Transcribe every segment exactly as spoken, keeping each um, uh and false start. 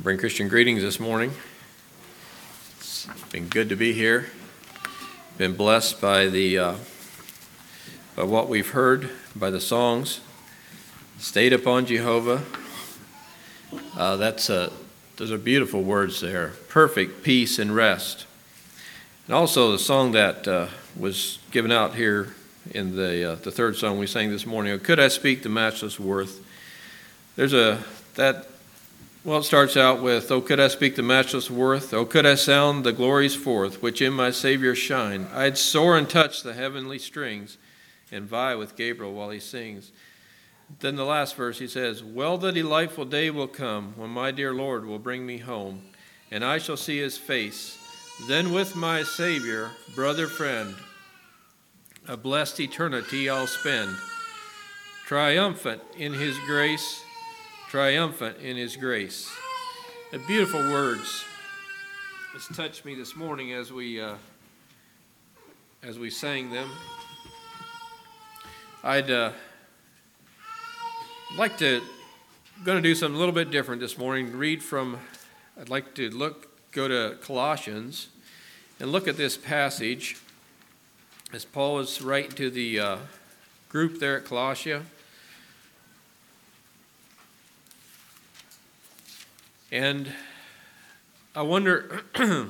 Bring Christian greetings this morning. It's been good to be here. Been blessed by the uh, by what we've heard, by the songs. Stayed upon Jehovah. Uh, that's a those are beautiful words there. Perfect peace and rest. And also the song that uh, was given out here in the uh, the third song we sang this morning. Oh, could I speak the matchless worth? There's a that. Well, it starts out with, "Oh, could I speak the matchless worth? Oh, could I sound the glories forth, which in my Savior shine? I'd soar and touch the heavenly strings, and vie with Gabriel while he sings." Then the last verse, he says, "Well, the delightful day will come, when my dear Lord will bring me home, and I shall see his face. Then with my Savior, brother, friend, a blessed eternity I'll spend, triumphant in his grace, triumphant in his grace." The beautiful words has touched me this morning as we uh, as we sang them. I'd uh, like to going to do something a little bit different this morning. Read from. I'd like to look go to Colossians and look at this passage as Paul is writing to the uh, group there at Colossia. And I wonder, I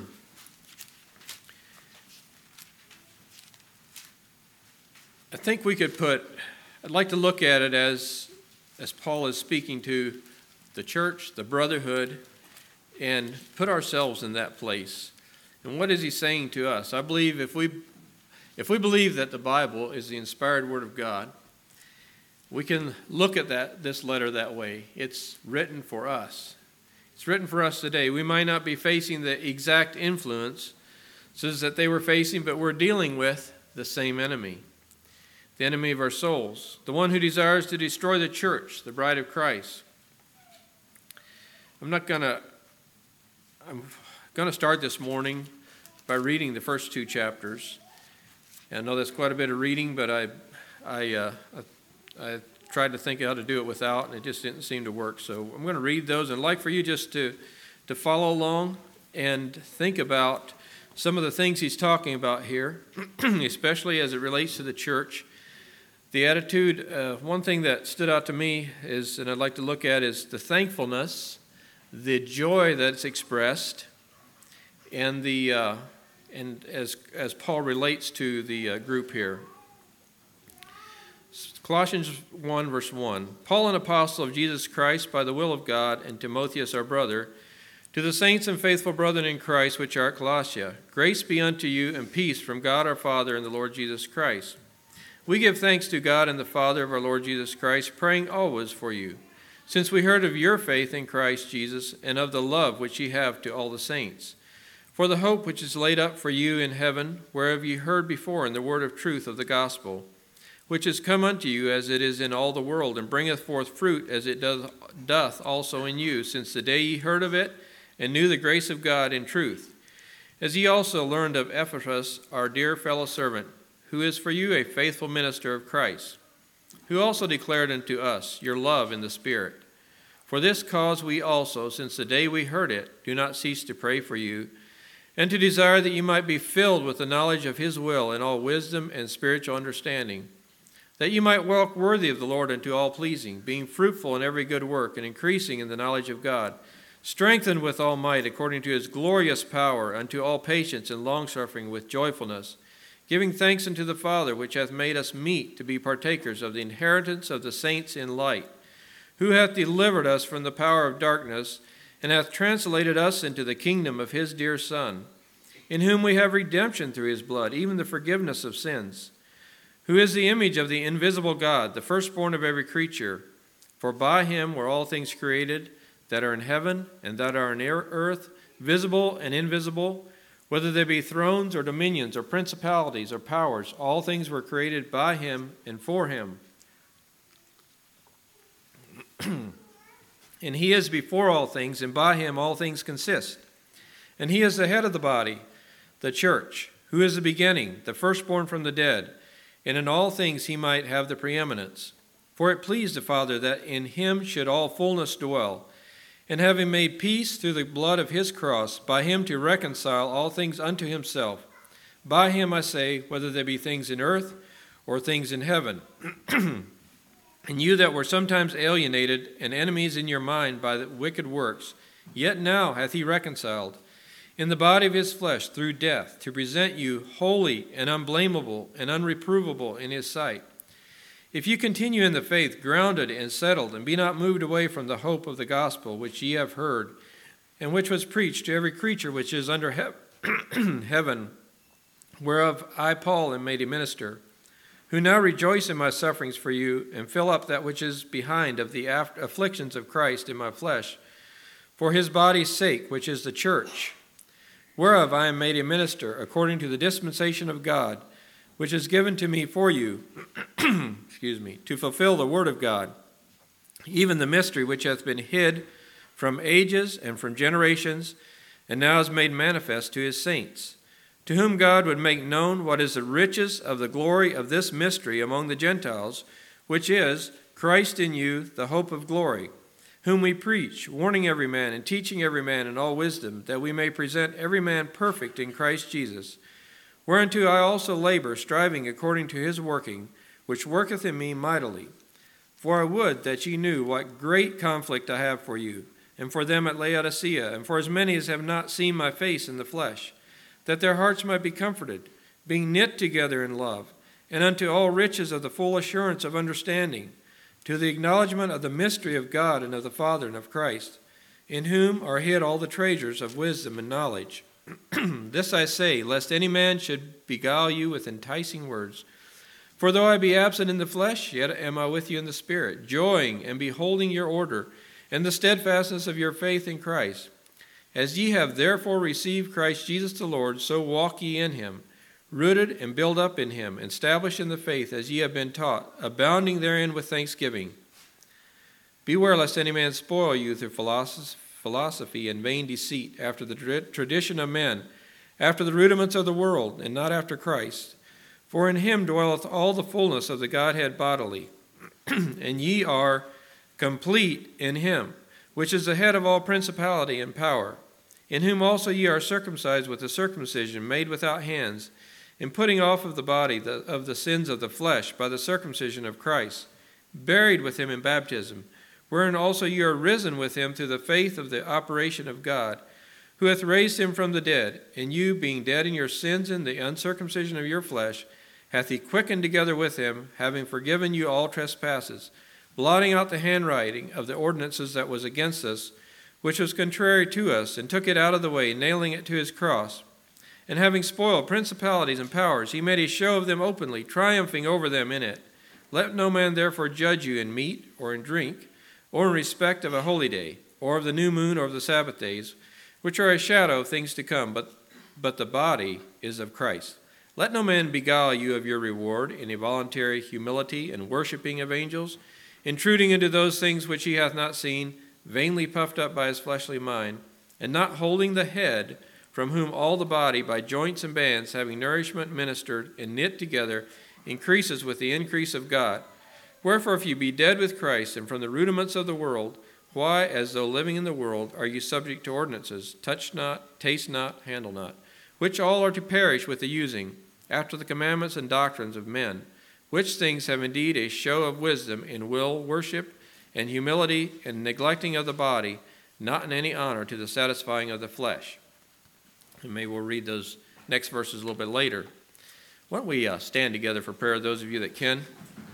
think we could put, I'd like to look at it as, as Paul is speaking to the church, the brotherhood, and put ourselves in that place. And what is he saying to us? I believe if we, if we believe that the Bible is the inspired Word of God, we can look at that this letter that way. It's written for us. It's written for us today. We might not be facing the exact influences that they were facing, but we're dealing with the same enemy, the enemy of our souls, the one who desires to destroy the church, the bride of Christ. I'm not going to, I'm going to start this morning by reading the first two chapters. And I know that's quite a bit of reading, but I, I, uh, I, I tried to think how to do it without, and it just didn't seem to work. So I'm going to read those, and I'd like for you just to, to follow along and think about some of the things he's talking about here, especially as it relates to the church. The attitude, uh, one thing that stood out to me is, and I'd like to look at, is the thankfulness, the joy that's expressed, and the uh, and as as Paul relates to the uh, group here. Colossians one, verse one. "Paul, an apostle of Jesus Christ, by the will of God, and Timotheus, our brother, to the saints and faithful brethren in Christ which are at Colossia, grace be unto you and peace from God our Father and the Lord Jesus Christ. We give thanks to God and the Father of our Lord Jesus Christ, praying always for you, since we heard of your faith in Christ Jesus and of the love which ye have to all the saints, for the hope which is laid up for you in heaven, whereof ye heard before in the word of truth of the gospel, which is come unto you as it is in all the world, and bringeth forth fruit as it doth, doth also in you, since the day ye heard of it, and knew the grace of God in truth. As ye also learned of Epaphras, our dear fellow servant, who is for you a faithful minister of Christ, who also declared unto us your love in the Spirit. For this cause we also, since the day we heard it, do not cease to pray for you, and to desire that you might be filled with the knowledge of his will in all wisdom and spiritual understanding, that you might walk worthy of the Lord unto all pleasing, being fruitful in every good work, and increasing in the knowledge of God, strengthened with all might according to his glorious power, unto all patience and longsuffering with joyfulness, giving thanks unto the Father, which hath made us meet to be partakers of the inheritance of the saints in light, who hath delivered us from the power of darkness, and hath translated us into the kingdom of his dear Son, in whom we have redemption through his blood, even the forgiveness of sins, who is the image of the invisible God, the firstborn of every creature. For by him were all things created, that are in heaven and that are in earth, visible and invisible, whether they be thrones or dominions or principalities or powers. All things were created by him and for him. And he is before all things, and by him all things consist. And he is the head of the body, the church, who is the beginning, the firstborn from the dead, and in all things he might have the preeminence. For it pleased the Father that in him should all fullness dwell, And having made peace through the blood of his cross, by him to reconcile all things unto himself. By him, I say, whether there be things in earth or things in heaven. And you that were sometimes alienated and enemies in your mind by the wicked works, yet now hath he reconciled in the body of his flesh through death, to present you holy and unblameable and unreprovable in his sight. If you continue in the faith, grounded and settled, and be not moved away from the hope of the gospel which ye have heard, and which was preached to every creature which is under he- heaven, whereof I, Paul, am made a minister, who now rejoice in my sufferings for you, and fill up that which is behind of the aff- afflictions of Christ in my flesh, for his body's sake, which is the church, whereof I am made a minister, according to the dispensation of God, which is given to me for you, excuse me, to fulfill the word of God, even the mystery which hath been hid from ages and from generations, and now is made manifest to his saints, to whom God would make known what is the riches of the glory of this mystery among the Gentiles, which is Christ in you, the hope of glory, whom we preach, warning every man and teaching every man in all wisdom, that we may present every man perfect in Christ Jesus. Whereunto I also labor, striving according to his working, which worketh in me mightily. For I would that ye knew what great conflict I have for you, and for them at Laodicea, and for as many as have not seen my face in the flesh, that their hearts might be comforted, being knit together in love, and unto all riches of the full assurance of understanding, to the acknowledgement of the mystery of God and of the Father and of Christ, in whom are hid all the treasures of wisdom and knowledge. This I say, lest any man should beguile you with enticing words. For though I be absent in the flesh, yet am I with you in the Spirit, joying and beholding your order, and the steadfastness of your faith in Christ. As ye have therefore received Christ Jesus the Lord, so walk ye in him, rooted and built up in him, and established in the faith as ye have been taught, abounding therein with thanksgiving. Beware lest any man spoil you through philosophy and vain deceit, after the tradition of men, after the rudiments of the world, and not after Christ. For in him dwelleth all the fullness of the Godhead bodily, and ye are complete in him, which is the head of all principality and power, in whom also ye are circumcised with a circumcision made without hands, in putting off of the body the, of the sins of the flesh by the circumcision of Christ, buried with him in baptism, wherein also ye are risen with him through the faith of the operation of God, who hath raised him from the dead, and you, being dead in your sins and the uncircumcision of your flesh, hath he quickened together with him, having forgiven you all trespasses, blotting out the handwriting of the ordinances that was against us, which was contrary to us, and took it out of the way, nailing it to his cross. And having spoiled principalities and powers, he made a show of them openly, triumphing over them in it. Let no man therefore judge you in meat or in drink, or in respect of a holy day, or of the new moon, or of the Sabbath days, which are a shadow of things to come, but, but the body is of Christ. Let no man beguile you of your reward in a voluntary humility and worshipping of angels, intruding into those things which he hath not seen, vainly puffed up by his fleshly mind, and not holding the head, from whom all the body, by joints and bands, having nourishment ministered and knit together, increases with the increase of God. Wherefore, if you be dead with Christ, and from the rudiments of the world, why, as though living in the world, are you subject to ordinances, touch not, taste not, handle not, which all are to perish with the using, after the commandments and doctrines of men, which things have indeed a show of wisdom in will, worship, and humility, and neglecting of the body, not in any honor to the satisfying of the flesh. And maybe we'll read those next verses a little bit later. Why don't we uh, stand together for prayer, those of you that can.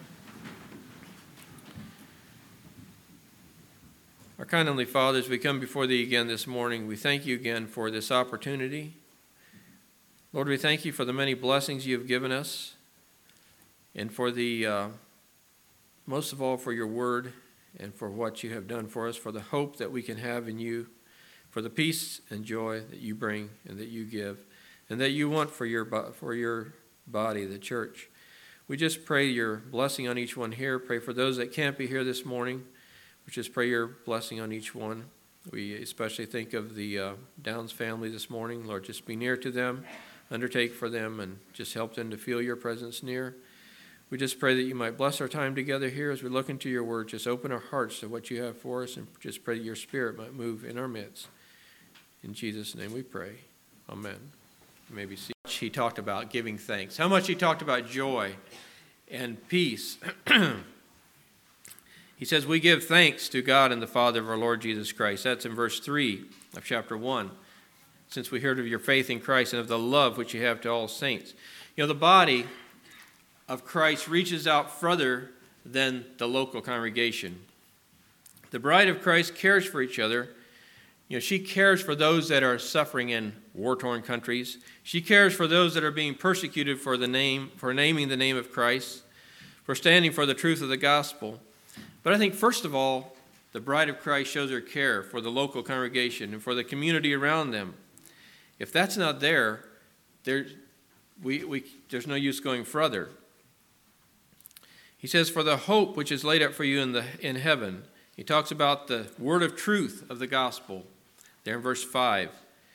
Our kind Heavenly Father, as we come before Thee again this morning, we thank You again for this opportunity. Lord, we thank You for the many blessings You have given us, and for the, uh, most of all, for Your word, and for what You have done for us, for the hope that we can have in You, for the peace and joy that You bring and that You give, and that You want for Your for Your body, the church. We just pray Your blessing on each one here. Pray for those that can't be here this morning. We just pray Your blessing on each one. We especially think of the uh, Downs family this morning. Lord, just be near to them, undertake for them, and just help them to feel Your presence near. We just pray that you might bless our time together here as we look into your word. Just open our hearts to what you have for us, and just pray that your Spirit might move in our midst. In Jesus' name we pray. Amen. Maybe see he talked about giving thanks. How much he talked about joy and peace. He says, we give thanks to God and the Father of our Lord Jesus Christ. That's in verse three of chapter one. Since we heard of your faith in Christ and of the love which you have to all saints. You know, the body of Christ reaches out further than the local congregation. The bride of Christ cares for each other. You know, she cares for those that are suffering in war-torn countries. She cares for those that are being persecuted for the name, for naming the name of Christ, for standing for the truth of the gospel. But I think, first of all, the bride of Christ shows her care for the local congregation and for the community around them. If that's not there, there we, we, there's no use going further. He says, for the hope which is laid up for you in, the, in heaven. He talks about the word of truth of the gospel there in verse five.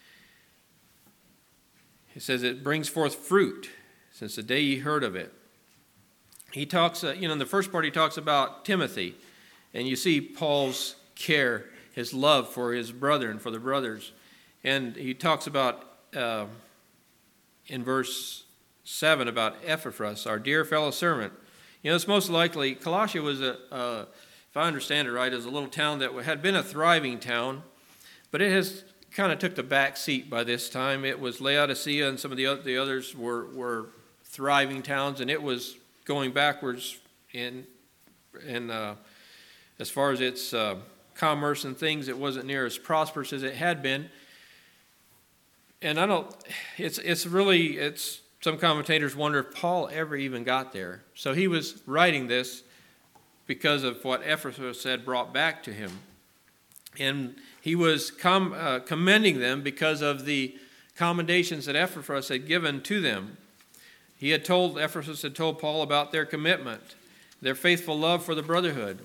He says it brings forth fruit since the day ye heard of it. He talks, uh, you know, in the first part he talks about Timothy. And you see Paul's care, his love for his brother and for the brothers. And he talks about, uh, in verse seven, about Epaphras, our dear fellow servant. You know, it's most likely, Colossia was, a, uh, if I understand it right, is a little town that had been a thriving town, but it has kind of took the back seat by this time. It was Laodicea and some of the, other, the others were, were thriving towns, and it was going backwards in, in uh, as far as its uh, commerce and things. It wasn't near as prosperous as it had been. And I don't, it's it's really, it's some commentators wonder if Paul ever even got there. So he was writing this because of what Epaphras had brought back to him. And he was com, uh, commending them because of the commendations that Epaphras had given to them. He had told, Epaphras had told Paul about their commitment, their faithful love for the brotherhood.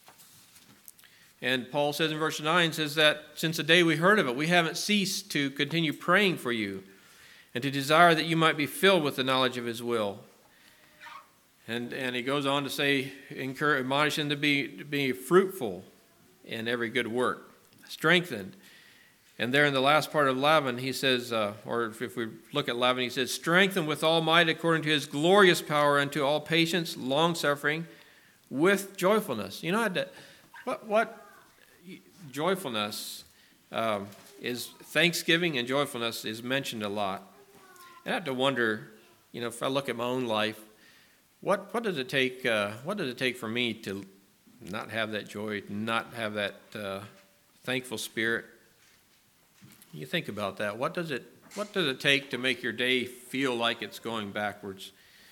And Paul says in verse nine, says that since the day we heard of it, we haven't ceased to continue praying for you and to desire that you might be filled with the knowledge of his will. And and he goes on to say, encourage, admonish them to be, to be fruitful in every good work, strengthened. And there in the last part of Laban, he says, uh, or if we look at Laban, he says, strengthened with all might according to his glorious power unto all patience, long-suffering, with joyfulness. You know, what, what joyfulness um, is, thanksgiving and joyfulness is mentioned a lot. And I have to wonder, you know, if I look at my own life, what what does it take, uh, what does it take for me to not have that joy, not have that uh, thankful spirit? You think about that. What does it what does it take to make your day feel like it's going backwards?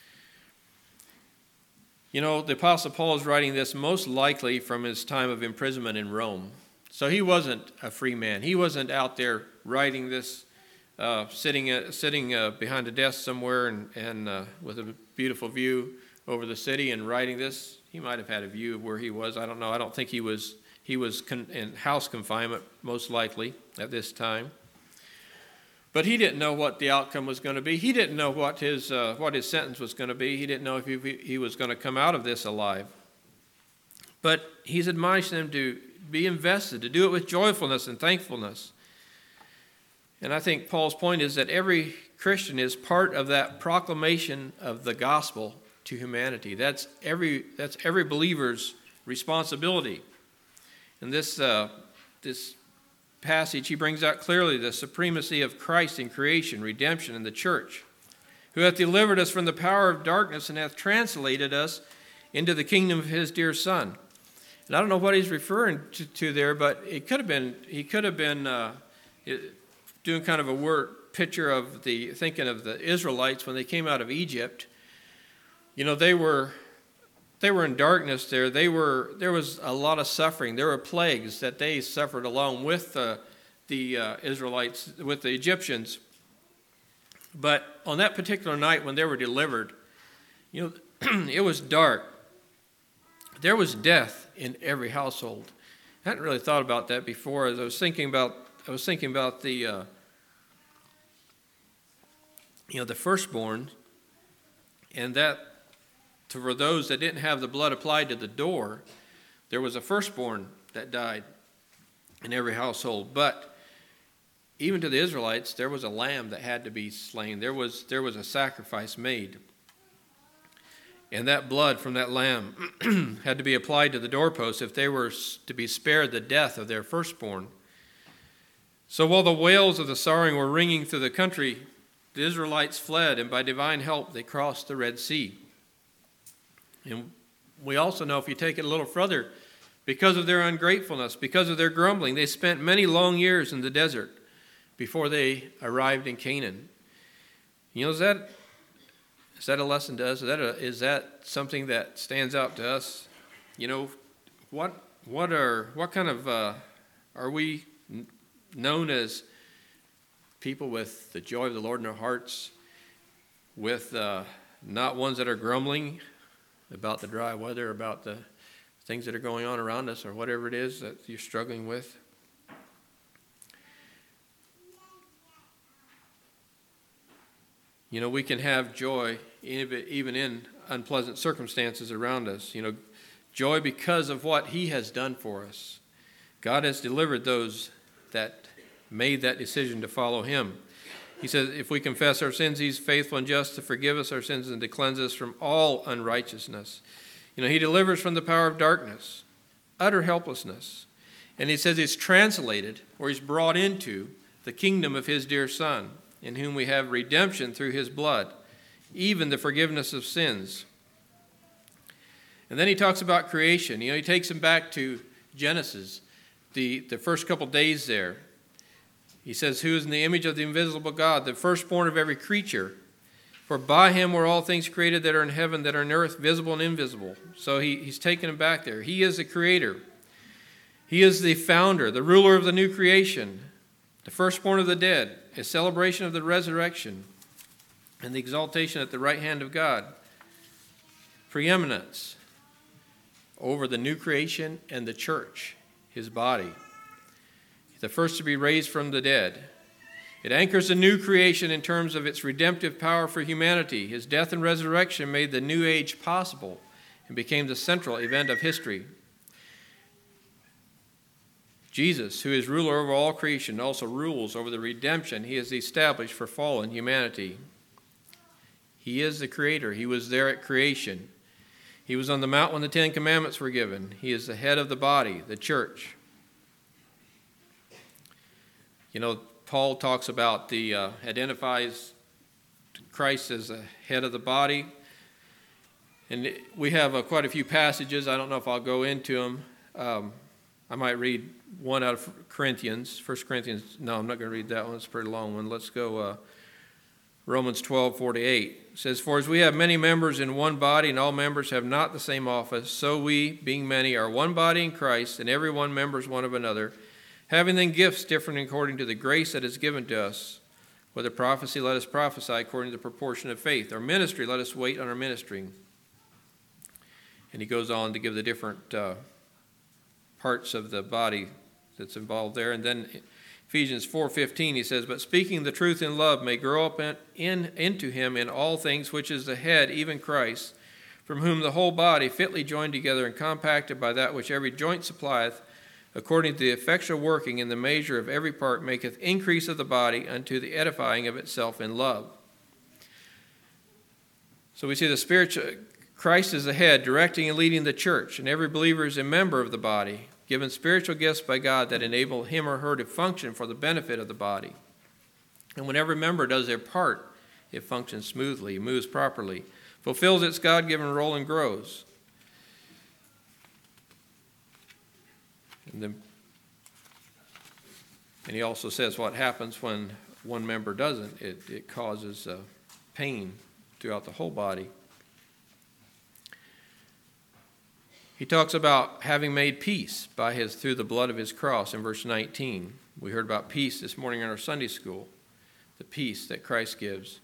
You know, the Apostle Paul is writing this most likely from his time of imprisonment in Rome. So he wasn't a free man. He wasn't out there writing this, uh, sitting uh, sitting uh, behind a desk somewhere and, and uh, with a beautiful view over the city and writing this. He might have had a view of where he was. I don't know. I don't think he was he was con- in house confinement, most likely, at this time. But he didn't know what the outcome was going to be. He didn't know what his uh, what his sentence was going to be. He didn't know if he, he was going to come out of this alive. But he's admonished them to be invested, to do it with joyfulness and thankfulness. And I think Paul's point is that every Christian is part of that proclamation of the gospel to humanity. That's every that's every believer's responsibility. And this uh, this. passage, he brings out clearly the supremacy of Christ in creation, redemption, and the church, who hath delivered us from the power of darkness and hath translated us into the kingdom of his dear Son. And I don't know what he's referring to, to there, but it could have been he could have been uh, doing kind of a word picture of the thinking of the Israelites when they came out of Egypt. You know, they were. They were in darkness there. They were there was a lot of suffering. There were plagues that they suffered along with the, the uh, Israelites, with the Egyptians. But on that particular night when they were delivered, you know, it was dark. There was death in every household. I hadn't really thought about that before. As I was thinking about, I was thinking about the, uh, you know, the firstborn, and that. for those that didn't have the blood applied to the door, there was a firstborn that died in every household. But even to the Israelites, there was a lamb that had to be slain. There was, there was a sacrifice made. And that blood from that lamb had to be applied to the doorpost if they were to be spared the death of their firstborn. So while the wails of the sorrowing were ringing through the country, the Israelites fled, and by divine help they crossed the Red Sea. And we also know, if you take it a little further, because of their ungratefulness, because of their grumbling, they spent many long years in the desert before they arrived in Canaan. You know, is that, is that a lesson to us? Is that, a, is that something that stands out to us? You know, what what are what kind of uh, are we known as people with the joy of the Lord in their hearts, with uh, not ones that are grumbling about the dry weather, about the things that are going on around us, or whatever it is that you're struggling with? You know, we can have joy even in unpleasant circumstances around us. You know, joy because of what He has done for us. God has delivered those that made that decision to follow Him. He says, if we confess our sins, He's faithful and just to forgive us our sins and to cleanse us from all unrighteousness. You know, He delivers from the power of darkness, utter helplessness. And He says He's translated, or He's brought into, the kingdom of His dear Son, in whom we have redemption through His blood, even the forgiveness of sins. And then He talks about creation. You know, He takes them back to Genesis, the, the first couple days there. He says, who is in the image of the invisible God, the firstborn of every creature. For by Him were all things created that are in heaven, that are in earth, visible and invisible. So he, he's taken them back there. He is the creator. He is the founder, the ruler of the new creation, the firstborn of the dead, a celebration of the resurrection, and the exaltation at the right hand of God. Preeminence over the new creation and the church, His body. The first to be raised from the dead. It anchors the new creation in terms of its redemptive power for humanity. His death and resurrection made the new age possible and became the central event of history. Jesus, who is ruler over all creation, also rules over the redemption He has established for fallen humanity. He is the creator. He was there at creation. He was on the mount when the Ten Commandments were given. He is the head of the body, the church. You know, Paul talks about the, uh, identifies Christ as the head of the body. And we have uh, quite a few passages. I don't know if I'll go into them. Um, I might read one out of Corinthians, First Corinthians. No, I'm not going to read that one. It's a pretty long one. Let's go uh, Romans twelve forty-eight. It says, for as we have many members in one body, and all members have not the same office, so we, being many, are one body in Christ, and every one members one of another. Having then gifts different according to the grace that is given to us. Whether prophecy, let us prophesy according to the proportion of faith. Or ministry, let us wait on our ministering. And he goes on to give the different uh, parts of the body that's involved there. And then Ephesians four fifteen, he says, but speaking the truth in love may grow up in, in into Him in all things, which is the head, even Christ, from whom the whole body, fitly joined together and compacted by that which every joint supplieth, according to the effectual working in the measure of every part, maketh increase of the body unto the edifying of itself in love. So we see the spiritual, Christ is the head, directing and leading the church, and every believer is a member of the body, given spiritual gifts by God that enable him or her to function for the benefit of the body. And when every member does their part, it functions smoothly, moves properly, fulfills its God-given role, and grows. And, then, and he also says what happens when one member doesn't. It, it causes uh, pain throughout the whole body. He talks about having made peace by his through the blood of His cross in verse nineteen. We heard about peace this morning in our Sunday school, the peace that Christ gives.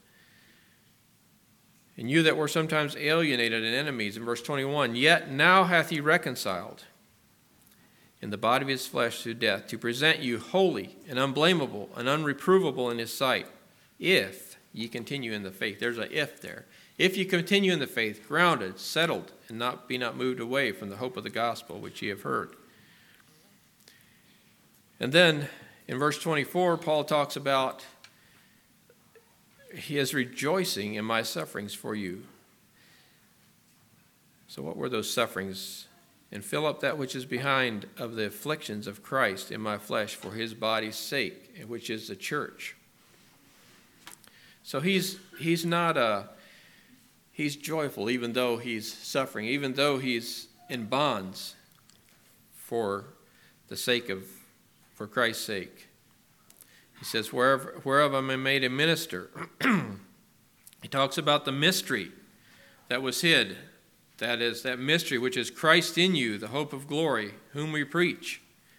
And you that were sometimes alienated and enemies in verse twenty-one, yet now hath He reconciled in the body of His flesh through death, to present you holy and unblameable and unreprovable in His sight, if ye continue in the faith. There's a if there. If you continue in the faith, grounded, settled, and not be not moved away from the hope of the gospel which ye have heard. And then in verse twenty-four, Paul talks about he is rejoicing in my sufferings for you. So what were those sufferings? And fill up that which is behind of the afflictions of Christ in my flesh for his body's sake, which is the church. So he's he's not a he's joyful even though he's suffering, even though he's in bonds for the sake of for Christ's sake. He says, wherever whereof I am made a minister. He talks about the mystery that was hid. That is that mystery which is Christ in you, the hope of glory, whom we preach.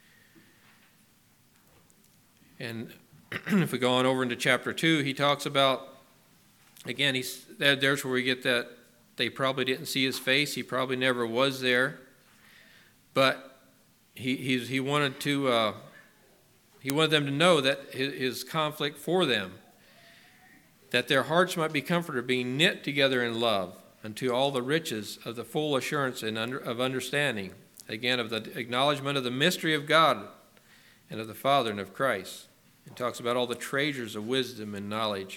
And if we go on over into chapter two, he talks about, again, he's there, there's where we get that they probably didn't see his face. He probably never was there. But he he's, he wanted to uh, he wanted them to know that his, his conflict for them, that their hearts might be comforted, being knit together in love, unto all the riches of the full assurance and under, of understanding, again, of the acknowledgement of the mystery of God and of the Father and of Christ. It talks about all the treasures of wisdom and knowledge.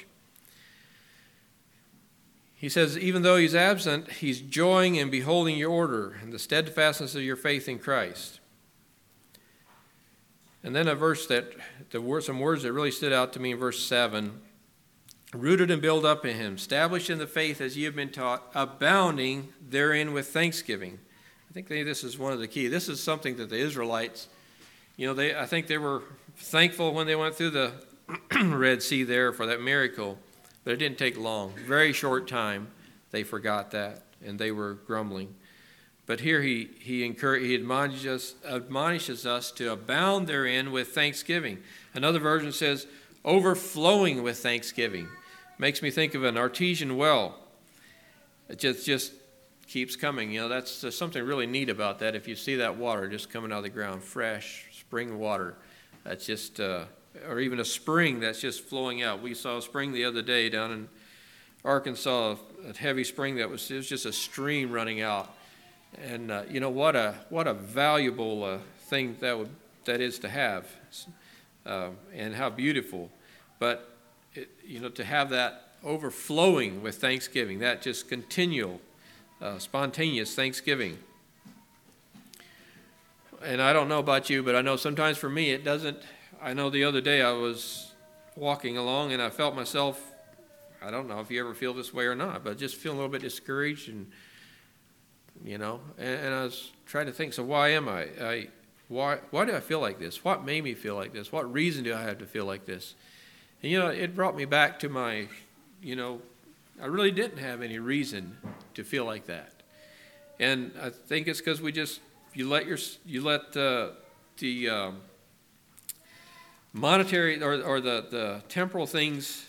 He says, even though he's absent, he's joying in beholding your order and the steadfastness of your faith in Christ. And then a verse that, the some words that really stood out to me in verse seven, rooted and built up in him, established in the faith as ye have been taught, abounding therein with thanksgiving. I think they, this is one of the key. This is something that the Israelites, you know, they I think they were thankful when they went through the Red Sea there for that miracle, but it didn't take long. Very short time, they forgot that, and they were grumbling. But here he he, encourage, he admonishes, admonishes us to abound therein with thanksgiving. Another version says, overflowing with thanksgiving. Makes me think of an artesian well. It just, just keeps coming. You know, that's there's something really neat about that. If you see that water just coming out of the ground, fresh spring water, that's just, uh, or even a spring that's just flowing out. We saw a spring the other day down in Arkansas, a heavy spring that was, it was just a stream running out. And uh, you know, what a what a valuable uh, thing that would that is to have, uh, and how beautiful. But it, you know, to have that overflowing with thanksgiving, that just continual, uh, spontaneous thanksgiving. And I don't know about you, but I know sometimes for me it doesn't. I know the other day I was walking along and I felt myself, I don't know if you ever feel this way or not, but just feeling a little bit discouraged, and you know, and, and I was trying to think, so why am I? I why why do I feel like this? What made me feel like this? What reason do I have to feel like this? And you know, it brought me back to my, you know, I really didn't have any reason to feel like that. And I think it's because we just, you let your, you let uh, the um, monetary or, or the, the temporal things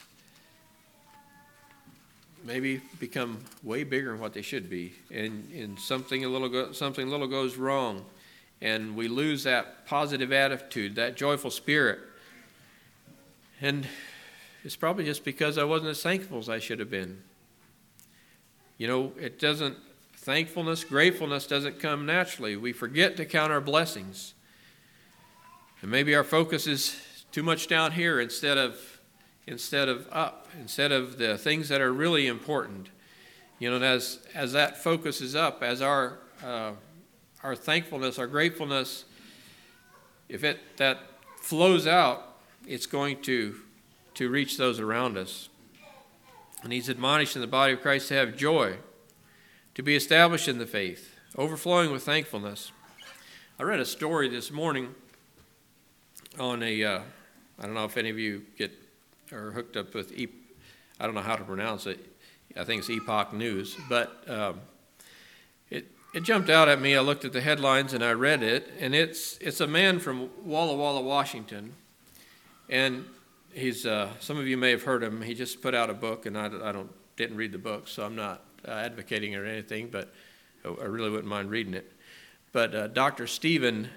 maybe become way bigger than what they should be, and, and something a little go, something little goes wrong, and we lose that positive attitude, that joyful spirit. And it's probably just because I wasn't as thankful as I should have been. You know, it doesn't, thankfulness, gratefulness doesn't come naturally. We forget to count our blessings. And maybe our focus is too much down here instead of instead of up, instead of the things that are really important. You know, and as as that focus is up, as our uh, our thankfulness, our gratefulness, if it that flows out, it's going to to reach those around us. And he's admonishing the body of Christ to have joy, to be established in the faith, overflowing with thankfulness. I read a story this morning on a, uh, I don't know if any of you get or hooked up with, e- I don't know how to pronounce it. I think it's Epoch News, but um, it it jumped out at me. I looked at the headlines and I read it, and it's it's a man from Walla Walla, Washington, and he's uh, some of you may have heard him. He just put out a book, and I, I don't didn't read the book, so I'm not uh, advocating or anything, but I really wouldn't mind reading it. But uh, Doctor Stephen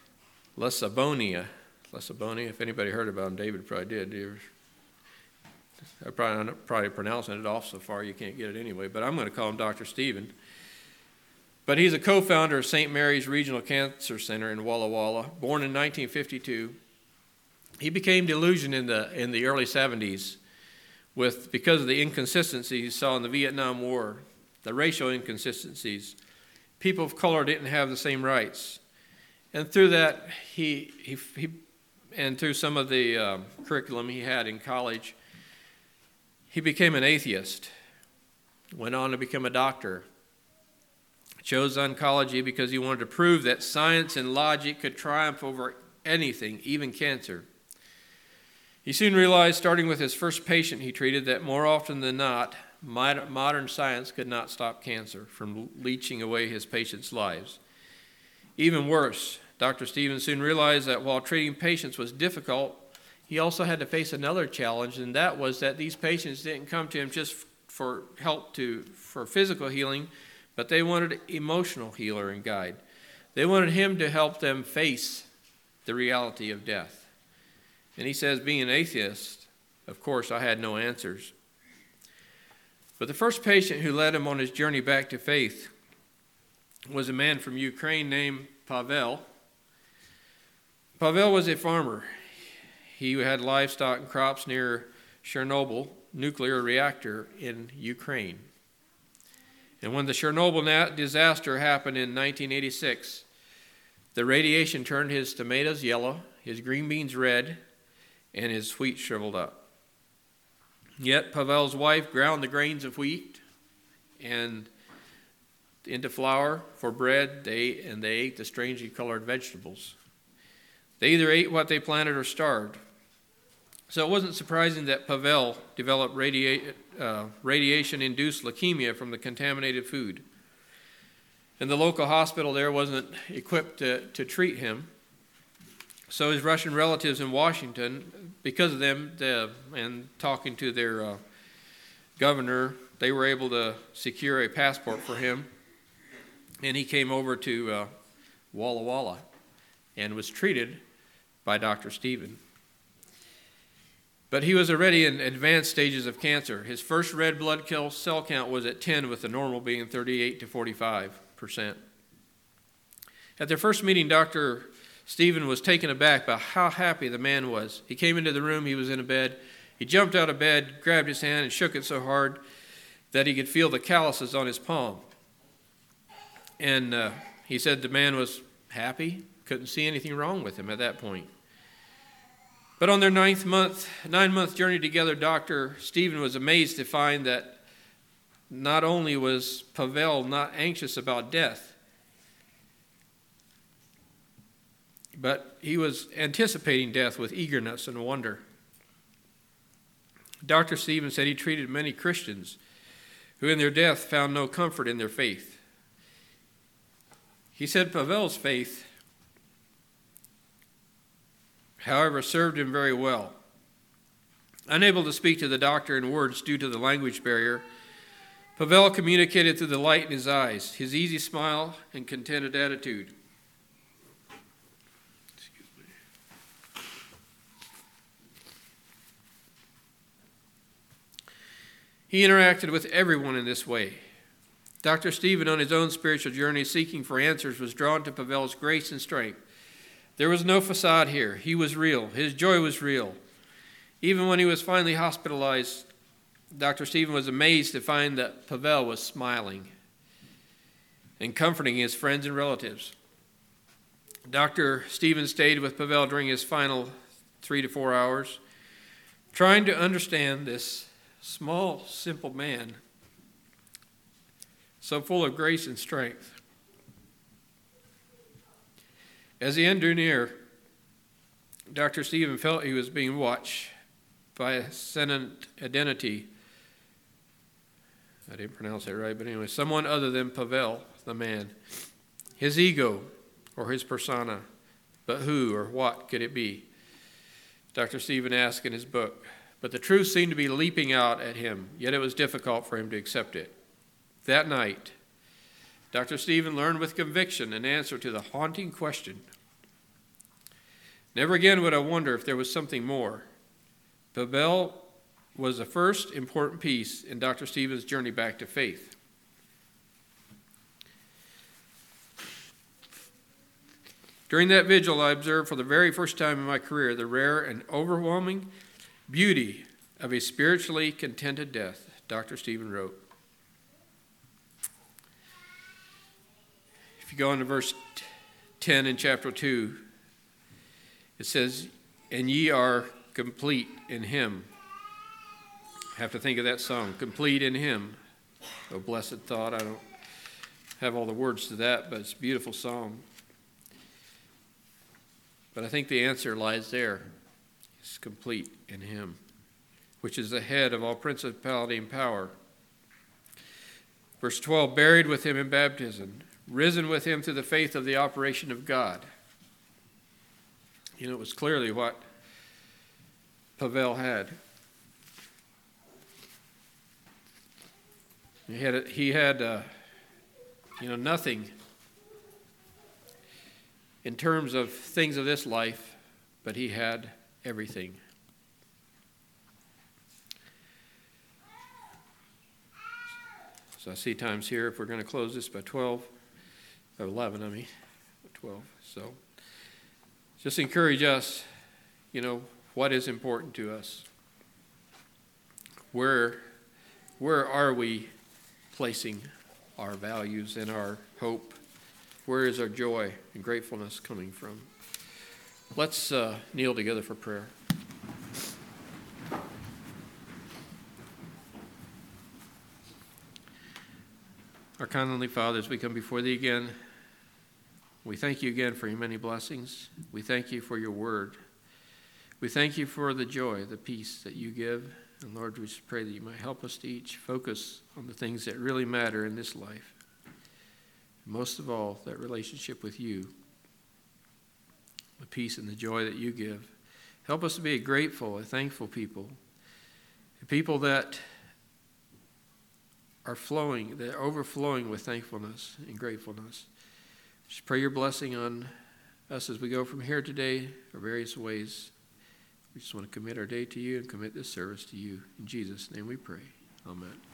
Lesabonia, Lesabonia, if anybody heard about him, David probably did. I'm probably, probably pronouncing it off so far you can't get it anyway, but I'm going to call him Doctor Stephen. But he's a co-founder of Saint Mary's Regional Cancer Center in Walla Walla, born in nineteen fifty-two. He became delusioned in the in the early seventies with because of the inconsistencies he saw in the Vietnam War, the racial inconsistencies. People of color didn't have the same rights. And through that, he, he, he and through some of the uh, curriculum he had in college, he became an atheist, went on to become a doctor, chose oncology because he wanted to prove that science and logic could triumph over anything, even cancer. He soon realized, starting with his first patient he treated, that more often than not, modern science could not stop cancer from leeching away his patients' lives. Even worse, Doctor Stephen soon realized that while treating patients was difficult, he also had to face another challenge, and that was that these patients didn't come to him just for help to for physical healing, but they wanted an emotional healer and guide. They wanted him to help them face the reality of death. And he says, being an atheist, of course, I had no answers. But the first patient who led him on his journey back to faith was a man from Ukraine named Pavel. Pavel was a farmer. He had livestock and crops near Chernobyl nuclear reactor in Ukraine. And when the Chernobyl disaster happened in nineteen eighty-six, the radiation turned his tomatoes yellow, his green beans red, and his wheat shriveled up. Yet Pavel's wife ground the grains of wheat and into flour for bread, they, and they ate the strangely colored vegetables. They either ate what they planted or starved. So it wasn't surprising that Pavel developed radia- uh, radiation-induced leukemia from the contaminated food. And the local hospital there wasn't equipped to, to treat him. So his Russian relatives in Washington, because of them the, and talking to their uh, governor, they were able to secure a passport for him. And he came over to uh, Walla Walla and was treated by Doctor Stephen. But he was already in advanced stages of cancer. His first red blood cell count was at ten, with the normal being thirty-eight to forty-five percent. At their first meeting, Doctor Stephen was taken aback by how happy the man was. He came into the room, he was in a bed. He jumped out of bed, grabbed his hand, and shook it so hard that he could feel the calluses on his palm. And uh, he said the man was happy, couldn't see anything wrong with him at that point. But on their ninth month, nine-month journey together, Doctor Stephen was amazed to find that not only was Pavel not anxious about death, but he was anticipating death with eagerness and wonder. Doctor Stephen said he treated many Christians who in their death found no comfort in their faith. He said Pavel's faith, however, served him very well. Unable to speak to the doctor in words due to the language barrier, Pavel communicated through the light in his eyes, his easy smile, and contented attitude. Excuse me. He interacted with everyone in this way. Doctor Stephen, on his own spiritual journey seeking for answers, was drawn to Pavel's grace and strength. There was no facade here. He was real. His joy was real. Even when he was finally hospitalized, Doctor Stephen was amazed to find that Pavel was smiling and comforting his friends and relatives. Doctor Stephen stayed with Pavel during his final three to four hours, trying to understand this small, simple man, so full of grace and strength. As the end drew near, Doctor Stephen felt he was being watched by a sentient identity. I didn't pronounce that right, but anyway, someone other than Pavel, the man. His ego or his persona, but who or what could it be? Doctor Stephen asked in his book. But the truth seemed to be leaping out at him, yet it was difficult for him to accept it. That night, Doctor Stephen learned with conviction an answer to the haunting question. Never again would I wonder if there was something more. Pavel was the first important piece in Doctor Stephen's journey back to faith. During that vigil, I observed for the very first time in my career the rare and overwhelming beauty of a spiritually contented death, Doctor Stephen wrote. If you go into verse ten in chapter two, it says, "And ye are complete in him." I have to think of that song, "Complete in him." Oh, blessed thought. I don't have all the words to that, but it's a beautiful song. But I think the answer lies there. It's complete in him, which is the head of all principality and power. Verse twelve, buried with him in baptism, risen with him through the faith of the operation of God. You know, it was clearly what Pavel had. He had, he had uh, you know, nothing in terms of things of this life, but he had everything. So I see times here, if we're going to close this by twelve, or eleven, I mean, twelve. So just encourage us, you know, what is important to us? Where, where are we placing our values and our hope? Where is our joy and gratefulness coming from? Let's uh, kneel together for prayer. Our kind Heavenly Father, as we come before Thee again, we thank You again for Your many blessings. We thank You for Your word. We thank You for the joy, the peace that You give. And Lord, we just pray that You might help us to each focus on the things that really matter in this life. Most of all, that relationship with You, the peace and the joy that You give. Help us to be a grateful, a thankful people, a people that are flowing, that are overflowing with thankfulness and gratefulness. Just pray Your blessing on us as we go from here today, or various ways. We just want to commit our day to You and commit this service to You. In Jesus' name we pray. Amen.